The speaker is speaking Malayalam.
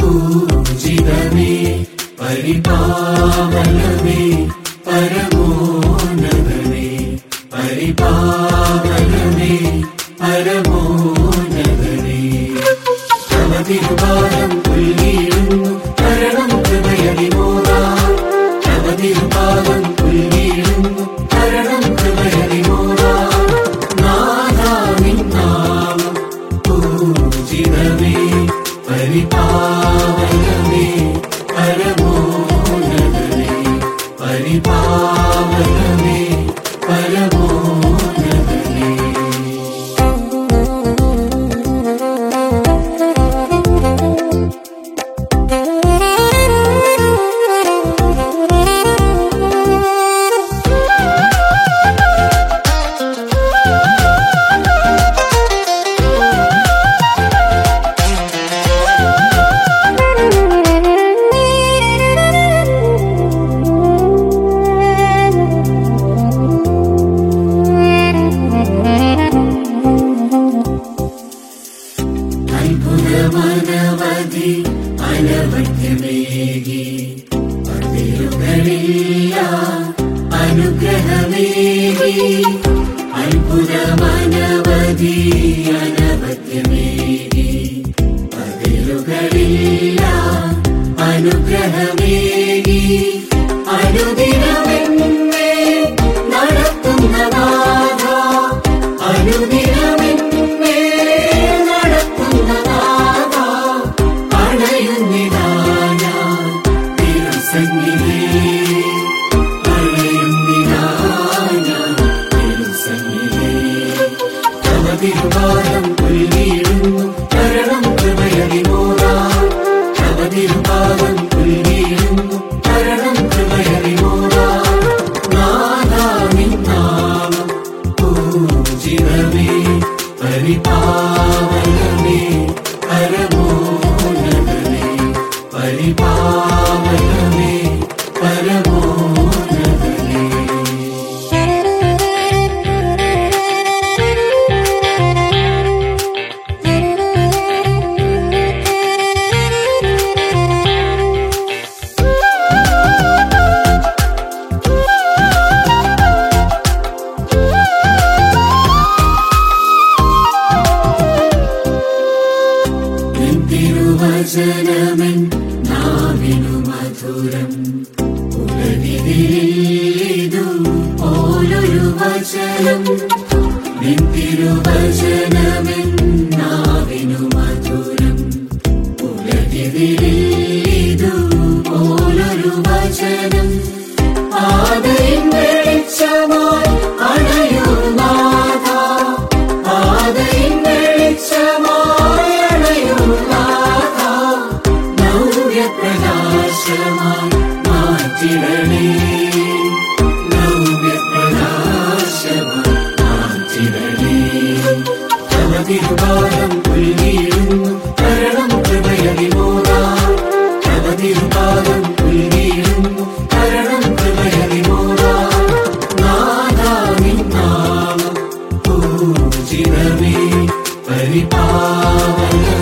പൂജിതമേ പരിപാവനമേ പരമോന്നതമേ പരിപാവനമേ പരമോന്നതമേ തവ തിരുപാദം പുൽകിയിടുന്നു കരണം ഹൃദയവിമോദാൻ തവ തിരുപാദം പുൽകിയിടുന്നു കരണം ഹൃദയവിമോദാൻ നാഥാ നിൻ നാമം പൂജിതമേ പരിപാവനമേ പരമോന്നതമേ പരിപാവനമേ പരമോന്നതമേ അത്ഭുതമനവധി അനവധ്യമേകി അതിരുകളില്ല അനുഗ്രഹമേകി അത്ഭുതമനവധി അനവധ്യമേകി അതിരുകളില്ല അനുഗ്രഹമേകി അനുദിനമെന്നെ നടത്തുന്ന നാഥ അനുദിനമെന്നെ നടത്തുന്ന നാഥ അണയുന്നിതാ ഞാൻ തിരുസന്നിധി അണയുന്നിതാ ഞാൻ തിരുസന്നിധി തവ തിരുപാദം പുൽകിയിടുന്നു കരണം ഹൃദയവിമോദാൻ തവ തിരുപാദം പുൽകിയിടുന്നു കരണം ഹൃദയവിമോദാൻ നാഥാ നിൻ നാമം പൂജിതമേ പരിപാവനമേ പരമോന്നതമേ പരിപാവനമേ പരമോന്നതമേ തിരുവചനമെൻ നാവിനു മധുരം ഉലകിതിലിതു പോലൊരു വചനം നിൻ തിരുവചനമെൻ നാവിനു മധുരം ഉലകിതിലിതു പോലൊരു വചനം ആദരിൻ വെളിച്ചമായി അണയൂ നാഥ ആദരിൻ വെളിച്ചമായി അണയൂ നാഥ നവ്യപ്രകാശമായി മാറ്റിടണേ നവ്യപ്രകാശമായി മാറ്റിടണേ തവ തിരുപാദം പുൽകിയിടുന്നു കരണം ഹൃദയവിമോദാൻ തവ തിരുപാദം പുൽകിയിടുന്നു കരണം ഹൃദയവിമോദാൻ നാഥാ നിൻ നാമം പൂജിതമേ പരിപാവനമേ